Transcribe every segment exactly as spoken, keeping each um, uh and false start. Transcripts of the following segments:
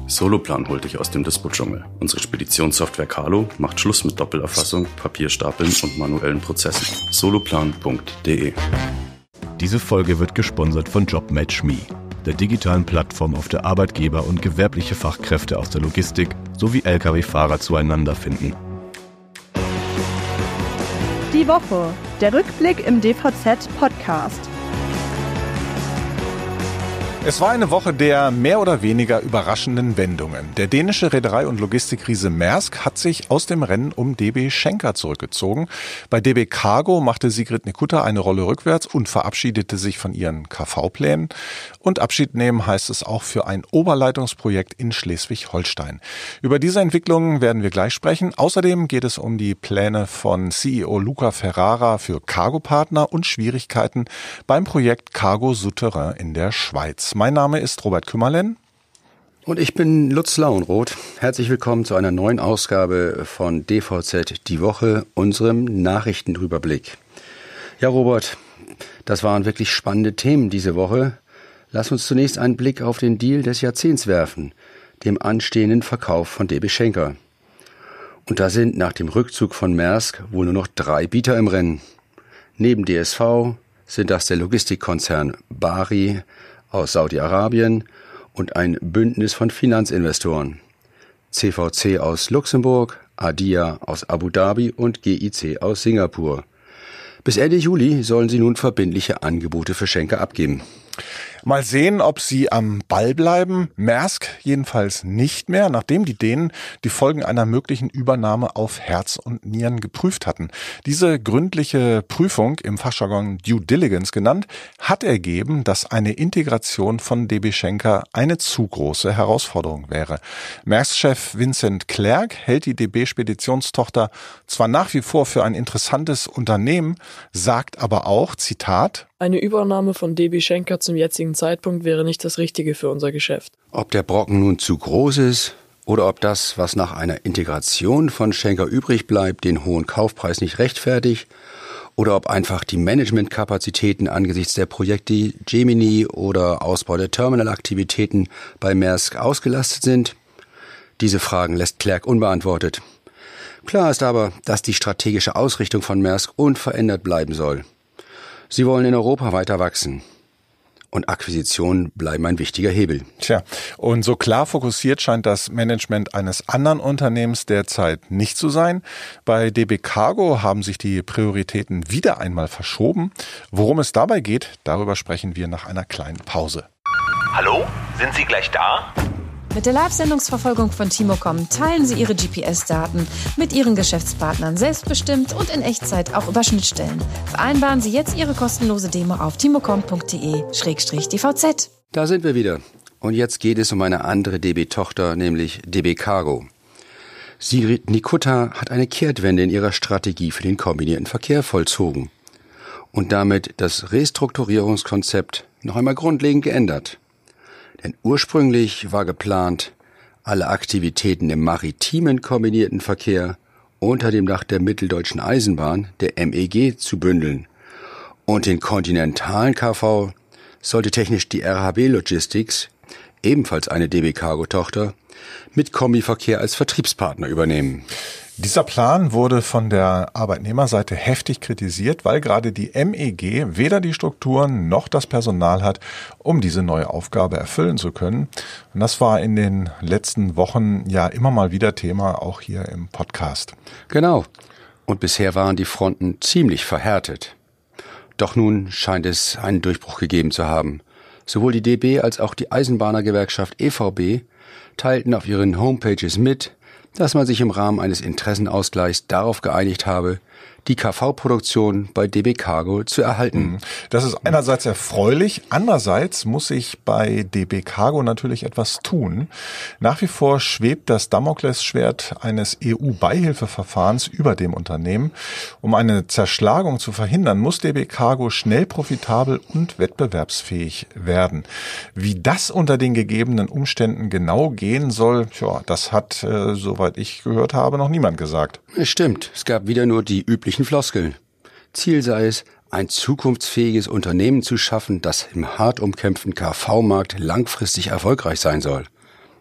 Soloplan holt dich aus dem Dispo-Dschungel. Unsere Speditionssoftware Carlo macht Schluss mit Doppelerfassung, Papierstapeln und manuellen Prozessen. soloplan punkt de. Diese Folge wird gesponsert von JobMatchMe, der digitalen Plattform, auf der Arbeitgeber und gewerbliche Fachkräfte aus der Logistik sowie L K W-Fahrer zueinander finden. Die Woche, der Rückblick im D V Z-Podcast. Es war eine Woche der mehr oder weniger überraschenden Wendungen. Der dänische Reederei- und Logistikriese Maersk hat sich aus dem Rennen um D B Schenker zurückgezogen. Bei D B Cargo machte Sigrid Nikutta eine Rolle rückwärts und verabschiedete sich von ihren K V-Plänen. Und Abschied nehmen heißt es auch für ein Oberleitungsprojekt in Schleswig-Holstein. Über diese Entwicklungen werden wir gleich sprechen. Außerdem geht es um die Pläne von C E O Luca Ferrara für Cargo-Partner und Schwierigkeiten beim Projekt Cargo Souterrain in der Schweiz. Mein Name ist Robert Kümmerlen. Und ich bin Lutz Lauenroth. Herzlich willkommen zu einer neuen Ausgabe von D V Z Die Woche, unserem Nachrichtenüberblick. Ja, Robert, das waren wirklich spannende Themen diese Woche. Lass uns zunächst einen Blick auf den Deal des Jahrzehnts werfen, dem anstehenden Verkauf von D B Schenker. Und da sind nach dem Rückzug von Maersk wohl nur noch drei Bieter im Rennen. Neben D S V sind das der Logistikkonzern Bari aus Saudi-Arabien und ein Bündnis von Finanzinvestoren. C V C aus Luxemburg, Adia aus Abu Dhabi und G I C aus Singapur. Bis Ende Juli sollen sie nun verbindliche Angebote für Schenker abgeben. Mal sehen, ob sie am Ball bleiben. Maersk jedenfalls nicht mehr, nachdem die Dänen die Folgen einer möglichen Übernahme auf Herz und Nieren geprüft hatten. Diese gründliche Prüfung, im Fachjargon Due Diligence genannt, hat ergeben, dass eine Integration von D B Schenker eine zu große Herausforderung wäre. Maersk-Chef Vincent Clerc hält die D B-Speditionstochter zwar nach wie vor für ein interessantes Unternehmen, sagt aber auch, Zitat, eine Übernahme von D B Schenker zum jetzigen Zeitpunkt wäre nicht das Richtige für unser Geschäft. Ob der Brocken nun zu groß ist oder ob das, was nach einer Integration von Schenker übrig bleibt, den hohen Kaufpreis nicht rechtfertigt oder ob einfach die Managementkapazitäten angesichts der Projekte Gemini oder Ausbau der Terminalaktivitäten bei Maersk ausgelastet sind, diese Fragen lässt Clerc unbeantwortet. Klar ist aber, dass die strategische Ausrichtung von Maersk unverändert bleiben soll. Sie wollen in Europa weiter wachsen. Und Akquisitionen bleiben ein wichtiger Hebel. Tja, und so klar fokussiert scheint das Management eines anderen Unternehmens derzeit nicht zu sein. Bei D B Cargo haben sich die Prioritäten wieder einmal verschoben. Worum es dabei geht, darüber sprechen wir nach einer kleinen Pause. Hallo, sind Sie gleich da? Mit der Live-Sendungsverfolgung von Timocom teilen Sie Ihre G P S-Daten mit Ihren Geschäftspartnern selbstbestimmt und in Echtzeit auch über Schnittstellen. Vereinbaren Sie jetzt Ihre kostenlose Demo auf timocom punkt de slash d v z. Da sind wir wieder. Und jetzt geht es um eine andere D B-Tochter, nämlich D B Cargo. Sigrid Nikutta hat eine Kehrtwende in ihrer Strategie für den kombinierten Verkehr vollzogen und damit das Restrukturierungskonzept noch einmal grundlegend geändert. Denn ursprünglich war geplant, alle Aktivitäten im maritimen kombinierten Verkehr unter dem Dach der Mitteldeutschen Eisenbahn, der M E G, zu bündeln. Und den kontinentalen K V sollte technisch die R H B Logistics, ebenfalls eine D B Cargo-Tochter, mit Kombiverkehr als Vertriebspartner übernehmen. Dieser Plan wurde von der Arbeitnehmerseite heftig kritisiert, weil gerade die M E G weder die Strukturen noch das Personal hat, um diese neue Aufgabe erfüllen zu können. Und das war in den letzten Wochen ja immer mal wieder Thema, auch hier im Podcast. Genau. Und bisher waren die Fronten ziemlich verhärtet. Doch nun scheint es einen Durchbruch gegeben zu haben. Sowohl die D B als auch die Eisenbahnergewerkschaft E V B teilten auf ihren Homepages mit, dass man sich im Rahmen eines Interessenausgleichs darauf geeinigt habe, die K V-Produktion bei D B Cargo zu erhalten. Das ist einerseits erfreulich, andererseits muss sich bei D B Cargo natürlich etwas tun. Nach wie vor schwebt das Damoklesschwert eines E U-Beihilfeverfahrens über dem Unternehmen. Um eine Zerschlagung zu verhindern, muss D B Cargo schnell profitabel und wettbewerbsfähig werden. Wie das unter den gegebenen Umständen genau gehen soll, tja, das hat, äh, soweit ich gehört habe, noch niemand gesagt. Es stimmt, es gab wieder nur die üblichen Floskeln. Ziel sei es, ein zukunftsfähiges Unternehmen zu schaffen, das im hart umkämpften K V-Markt langfristig erfolgreich sein soll.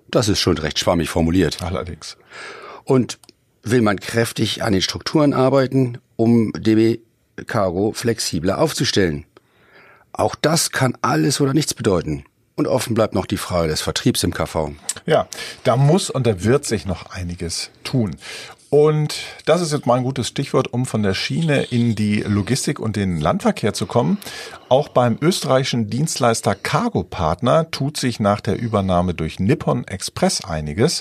Das ist schon recht schwammig formuliert. Allerdings. Und will man kräftig an den Strukturen arbeiten, um D B Cargo flexibler aufzustellen? Auch das kann alles oder nichts bedeuten. Und offen bleibt noch die Frage des Vertriebs im K V. Ja, da muss und da wird sich noch einiges tun. Und das ist jetzt mal ein gutes Stichwort, um von der Schiene in die Logistik und den Landverkehr zu kommen. Auch beim österreichischen Dienstleister Cargo Partner tut sich nach der Übernahme durch Nippon Express einiges.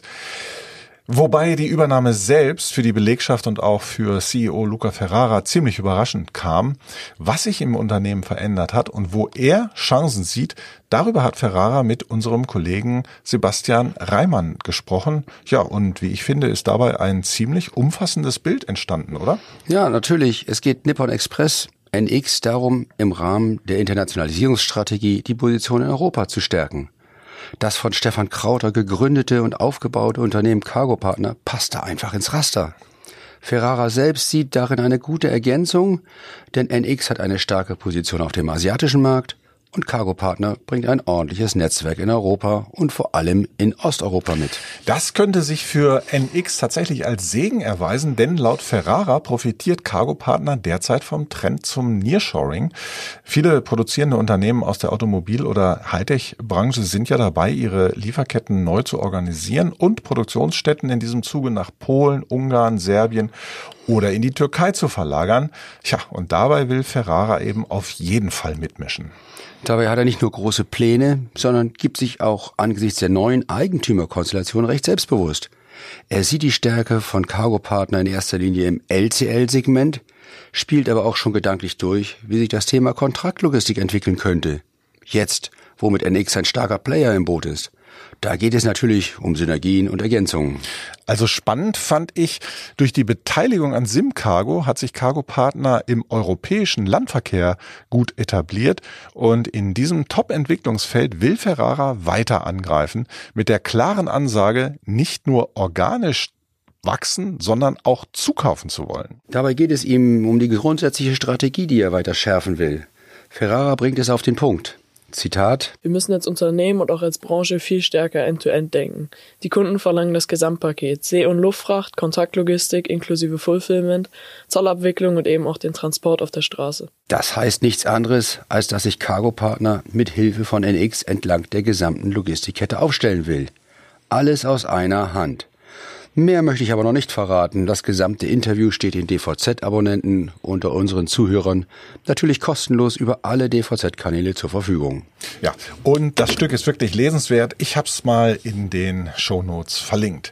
Wobei die Übernahme selbst für die Belegschaft und auch für C E O Luca Ferrara ziemlich überraschend kam. Was sich im Unternehmen verändert hat und wo er Chancen sieht, darüber hat Ferrara mit unserem Kollegen Sebastian Reimann gesprochen. Ja, und wie ich finde, ist dabei ein ziemlich umfassendes Bild entstanden, oder? Ja, natürlich. Es geht Nippon Express N X darum, im Rahmen der Internationalisierungsstrategie die Position in Europa zu stärken. Das von Stefan Krauter gegründete und aufgebaute Unternehmen Cargo Partner passte einfach ins Raster. Ferrara selbst sieht darin eine gute Ergänzung, denn N X hat eine starke Position auf dem asiatischen Markt und Cargo Partner bringt ein ordentliches Netzwerk in Europa und vor allem in Osteuropa mit. Das könnte sich für N X tatsächlich als Segen erweisen, denn laut Ferrara profitiert Cargo Partner derzeit vom Trend zum Nearshoring. Viele produzierende Unternehmen aus der Automobil- oder Hightech-Branche sind ja dabei, ihre Lieferketten neu zu organisieren und Produktionsstätten in diesem Zuge nach Polen, Ungarn, Serbien oder in die Türkei zu verlagern. Tja, und dabei will Ferrara eben auf jeden Fall mitmischen. Dabei hat er nicht nur große Pläne, sondern gibt sich auch angesichts der neuen Eigentümerkonstellation recht selbstbewusst. Er sieht die Stärke von Cargo Partner in erster Linie im L C L-Segment, spielt aber auch schon gedanklich durch, wie sich das Thema Kontraktlogistik entwickeln könnte. Jetzt, wo mit N X ein starker Player im Boot ist. Da geht es natürlich um Synergien und Ergänzungen. Also spannend fand ich, durch die Beteiligung an SimCargo hat sich Cargo Partner im europäischen Landverkehr gut etabliert und in diesem Top-Entwicklungsfeld will Ferrara weiter angreifen mit der klaren Ansage, nicht nur organisch wachsen, sondern auch zukaufen zu wollen. Dabei geht es ihm um die grundsätzliche Strategie, die er weiter schärfen will. Ferrara bringt es auf den Punkt. Zitat: Wir müssen als Unternehmen und auch als Branche viel stärker End-to-End denken. Die Kunden verlangen das Gesamtpaket, See- und Luftfracht, Kontaktlogistik inklusive Fulfillment, Zollabwicklung und eben auch den Transport auf der Straße. Das heißt nichts anderes, als dass sich Cargo Partner mit Hilfe von N X entlang der gesamten Logistikkette aufstellen will. Alles aus einer Hand. Mehr möchte ich aber noch nicht verraten. Das gesamte Interview steht den D V Z-Abonnenten unter unseren Zuhörern natürlich kostenlos über alle D V Z-Kanäle zur Verfügung. Ja, und das Stück ist wirklich lesenswert. Ich habe es mal in den Shownotes verlinkt.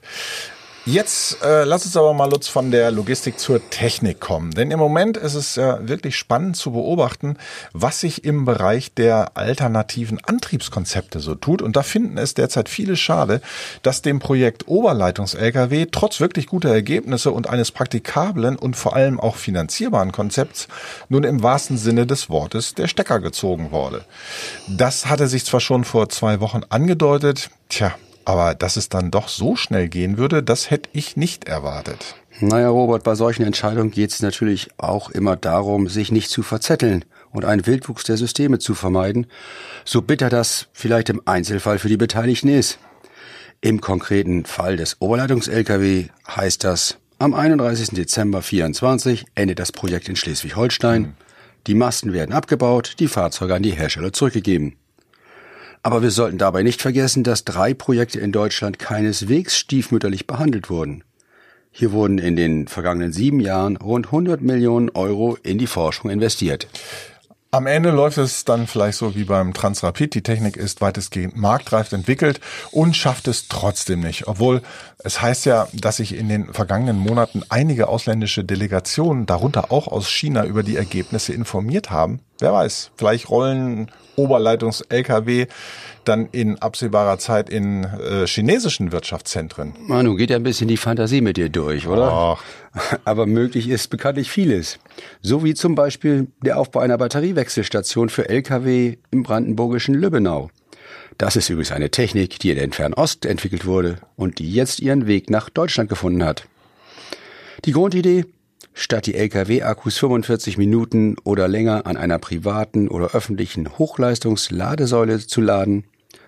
Jetzt äh, lass uns aber mal, Lutz, von der Logistik zur Technik kommen. Denn im Moment ist es ja wirklich spannend zu beobachten, was sich im Bereich der alternativen Antriebskonzepte so tut. Und da finden es derzeit viele schade, dass dem Projekt Oberleitungs-L K W trotz wirklich guter Ergebnisse und eines praktikablen und vor allem auch finanzierbaren Konzepts nun im wahrsten Sinne des Wortes der Stecker gezogen wurde. Das hatte sich zwar schon vor zwei Wochen angedeutet, tja, aber dass es dann doch so schnell gehen würde, das hätte ich nicht erwartet. Naja, Robert, bei solchen Entscheidungen geht es natürlich auch immer darum, sich nicht zu verzetteln und einen Wildwuchs der Systeme zu vermeiden, so bitter das vielleicht im Einzelfall für die Beteiligten ist. Im konkreten Fall des Oberleitungs-L K W heißt das, am einunddreißigsten Dezember vierundzwanzig endet das Projekt in Schleswig-Holstein. Hm. Die Masten werden abgebaut, die Fahrzeuge an die Hersteller zurückgegeben. Aber wir sollten dabei nicht vergessen, dass drei Projekte in Deutschland keineswegs stiefmütterlich behandelt wurden. Hier wurden in den vergangenen sieben Jahren rund hundert Millionen Euro in die Forschung investiert. Am Ende läuft es dann vielleicht so wie beim Transrapid. Die Technik ist weitestgehend marktreif entwickelt und schafft es trotzdem nicht. Obwohl es heißt ja, dass sich in den vergangenen Monaten einige ausländische Delegationen, darunter auch aus China, über die Ergebnisse informiert haben. Wer weiß, vielleicht rollen Oberleitungs-L K W dann in absehbarer Zeit in äh, chinesischen Wirtschaftszentren. Manu, geht ja ein bisschen die Fantasie mit dir durch, oder? Ach. Aber möglich ist bekanntlich vieles. So wie zum Beispiel der Aufbau einer Batteriewechselstation für L K W im brandenburgischen Lübbenau. Das ist übrigens eine Technik, die in den Fernost entwickelt wurde und die jetzt ihren Weg nach Deutschland gefunden hat. Die Grundidee: Statt die L K W-Akkus fünfundvierzig Minuten oder länger an einer privaten oder öffentlichen Hochleistungsladesäule zu laden,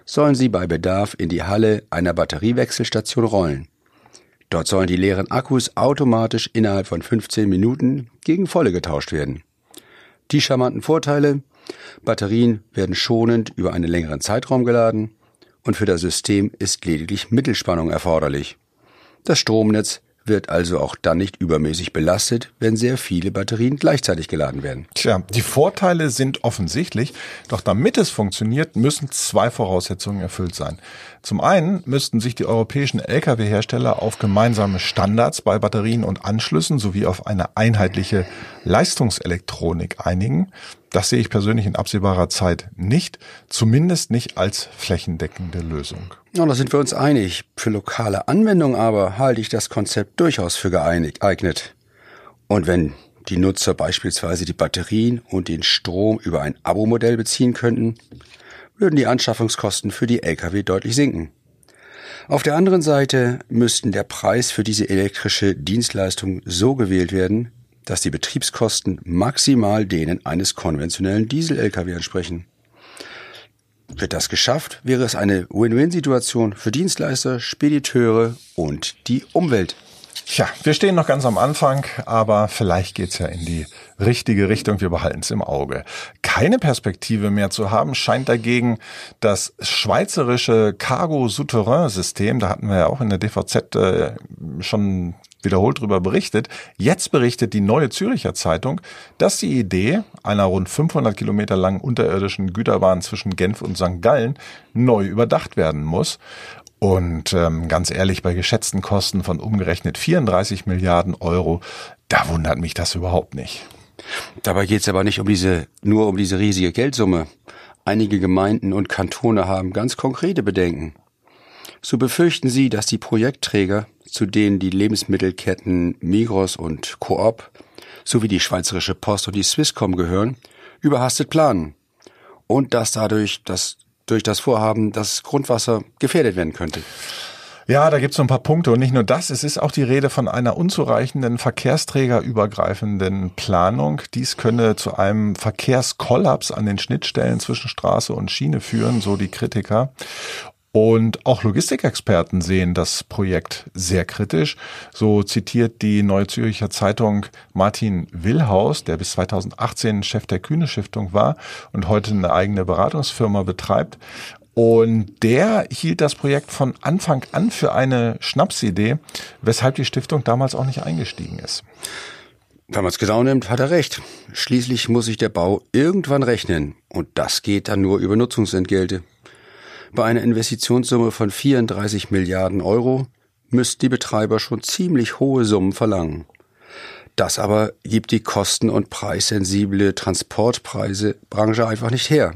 sollen sie bei Bedarf in die Halle einer Batteriewechselstation rollen. Dort sollen die leeren Akkus automatisch innerhalb von fünfzehn Minuten gegen volle getauscht werden. Die charmanten Vorteile: Batterien werden schonend über einen längeren Zeitraum geladen und für das System ist lediglich Mittelspannung erforderlich. Das Stromnetz wird also auch dann nicht übermäßig belastet, wenn sehr viele Batterien gleichzeitig geladen werden. Tja, die Vorteile sind offensichtlich, doch damit es funktioniert, müssen zwei Voraussetzungen erfüllt sein. Zum einen müssten sich die europäischen L K W-Hersteller auf gemeinsame Standards bei Batterien und Anschlüssen sowie auf eine einheitliche Leistungselektronik einigen. Das sehe ich persönlich in absehbarer Zeit nicht, zumindest nicht als flächendeckende Lösung. Ja, da sind wir uns einig. Für lokale Anwendung aber halte ich das Konzept durchaus für geeignet. Und wenn die Nutzer beispielsweise die Batterien und den Strom über ein Abo-Modell beziehen könnten, würden die Anschaffungskosten für die L K W deutlich sinken. Auf der anderen Seite müssten der Preis für diese elektrische Dienstleistung so gewählt werden, dass die Betriebskosten maximal denen eines konventionellen Diesel-L K W entsprechen. Wird das geschafft, wäre es eine Win-Win-Situation für Dienstleister, Spediteure und die Umwelt. Tja, wir stehen noch ganz am Anfang, aber vielleicht geht's ja in die richtige Richtung. Wir behalten es im Auge. Keine Perspektive mehr zu haben, scheint dagegen das schweizerische Cargo-Souterrain-System. Da hatten wir ja auch in der D V Z äh, schon wiederholt darüber berichtet. Jetzt berichtet die Neue Zürcher Zeitung, dass die Idee einer rund fünfhundert Kilometer langen unterirdischen Güterbahn zwischen Genf und Sankt Gallen neu überdacht werden muss. Und ähm, ganz ehrlich, bei geschätzten Kosten von umgerechnet vierunddreißig Milliarden Euro, da wundert mich das überhaupt nicht. Dabei geht es aber nicht um diese, nur um diese riesige Geldsumme. Einige Gemeinden und Kantone haben ganz konkrete Bedenken. So befürchten sie, dass die Projektträger, zu denen die Lebensmittelketten Migros und Coop sowie die Schweizerische Post und die Swisscom gehören, überhastet planen und dass dadurch das, durch das Vorhaben das Grundwasser gefährdet werden könnte. Ja, da gibt es so ein paar Punkte und nicht nur das, es ist auch die Rede von einer unzureichenden verkehrsträgerübergreifenden Planung. Dies könne zu einem Verkehrskollaps an den Schnittstellen zwischen Straße und Schiene führen, so die Kritiker. Und auch Logistikexperten sehen das Projekt sehr kritisch. So zitiert die Neue Zürcher Zeitung Martin Willhaus, der bis zweitausendachtzehn Chef der Kühne Stiftung war und heute eine eigene Beratungsfirma betreibt. Und der hielt das Projekt von Anfang an für eine Schnapsidee, weshalb die Stiftung damals auch nicht eingestiegen ist. Wenn man es genau nimmt, hat er recht. Schließlich muss sich der Bau irgendwann rechnen. Und das geht dann nur über Nutzungsentgelte. Bei einer Investitionssumme von vierunddreißig Milliarden Euro müssten die Betreiber schon ziemlich hohe Summen verlangen. Das aber gibt die kosten- und preissensible Transportpreisebranche einfach nicht her.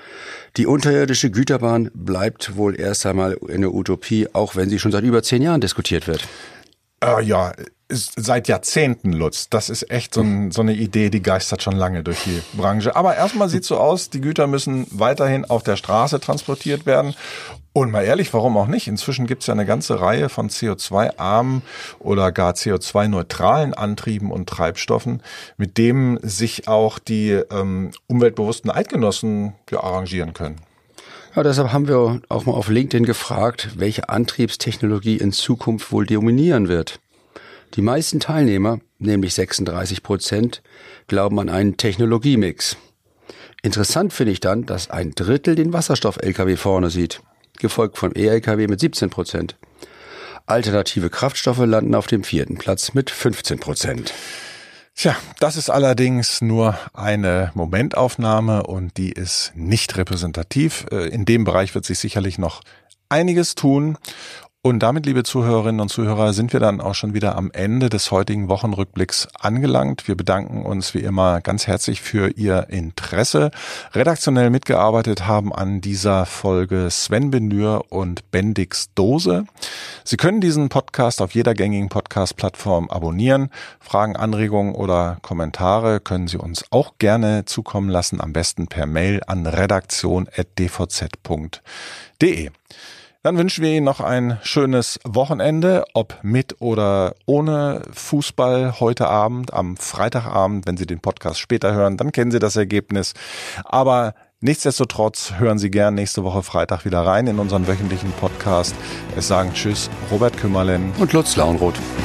Die unterirdische Güterbahn bleibt wohl erst einmal eine Utopie, auch wenn sie schon seit über zehn Jahren diskutiert wird. Äh, ja, seit Jahrzehnten, Lutz. Das ist echt so, ein, so eine Idee, die geistert schon lange durch die Branche. Aber erstmal sieht es so aus, die Güter müssen weiterhin auf der Straße transportiert werden. Und mal ehrlich, warum auch nicht? Inzwischen gibt es ja eine ganze Reihe von C O zwei armen oder gar C O zwei neutralen Antrieben und Treibstoffen, mit denen sich auch die ähm, umweltbewussten Eidgenossen ja, arrangieren können. Ja, deshalb haben wir auch mal auf LinkedIn gefragt, welche Antriebstechnologie in Zukunft wohl dominieren wird. Die meisten Teilnehmer, nämlich sechsunddreißig Prozent, glauben an einen Technologiemix. Interessant finde ich dann, dass ein Drittel den Wasserstoff-L K W vorne sieht, gefolgt vom E-L K W mit siebzehn Prozent. Alternative Kraftstoffe landen auf dem vierten Platz mit fünfzehn Prozent. Tja, das ist allerdings nur eine Momentaufnahme und die ist nicht repräsentativ. In dem Bereich wird sich sicherlich noch einiges tun. Und damit, liebe Zuhörerinnen und Zuhörer, sind wir dann auch schon wieder am Ende des heutigen Wochenrückblicks angelangt. Wir bedanken uns wie immer ganz herzlich für Ihr Interesse. Redaktionell mitgearbeitet haben an dieser Folge Sven Benür und Bendix Dose. Sie können diesen Podcast auf jeder gängigen Podcast-Plattform abonnieren. Fragen, Anregungen oder Kommentare können Sie uns auch gerne zukommen lassen, am besten per Mail an redaktion at d v z punkt d e. Dann wünschen wir Ihnen noch ein schönes Wochenende, ob mit oder ohne Fußball heute Abend, am Freitagabend. Wenn Sie den Podcast später hören, dann kennen Sie das Ergebnis. Aber Nichtsdestotrotz hören Sie gern nächste Woche Freitag wieder rein in unseren wöchentlichen Podcast. Es sagen Tschüss, Robert Kümmerlen und Lutz Launroth.